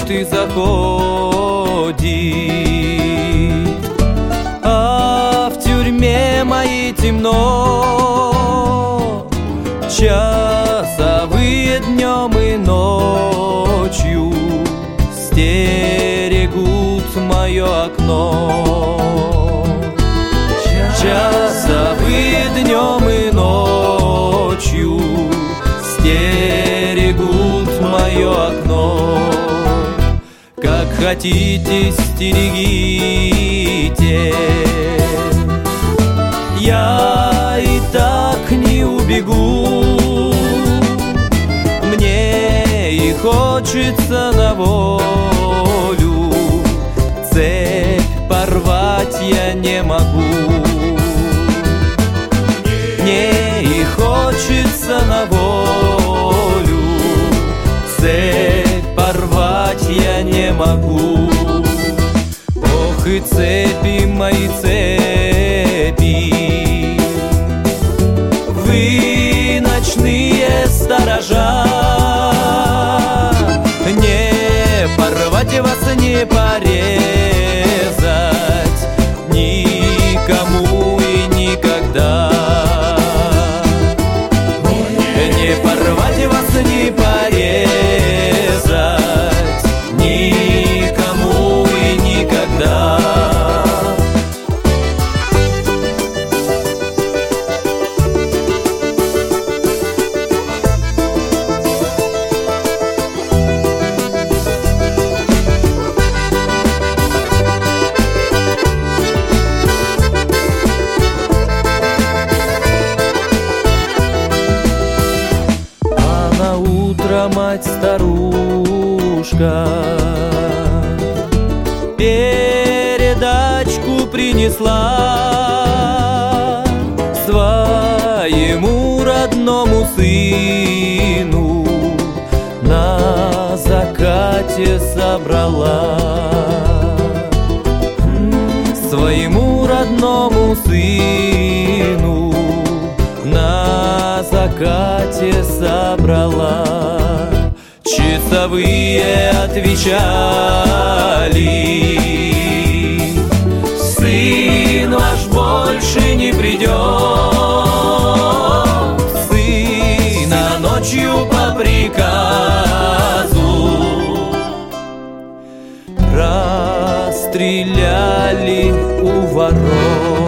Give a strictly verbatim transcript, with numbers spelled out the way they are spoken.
и заходит, а в тюрьме моей темно. Часовые днем и ночью стерегут мое окно. Часовые днем и ночью стерегут мое окно. Как хотите, стерегите, я и так не убегу. Мне и хочется на волю, цепь порвать я не могу. Мне и хочется на волю, цепь порвать я не могу. Ох и цепи мои, цепи, вы ночные сторожа. Не порвать вас, не порезать никому и никогда. Не порвать вас, не порезать никому и никогда. Мать-старушка передачку принесла своему родному сыну, на закате собрала. Своему родному сыну на закате собрала. Часовые отвечали: сын ваш больше не придет. Сына ночью по приказу расстреляли у ворот.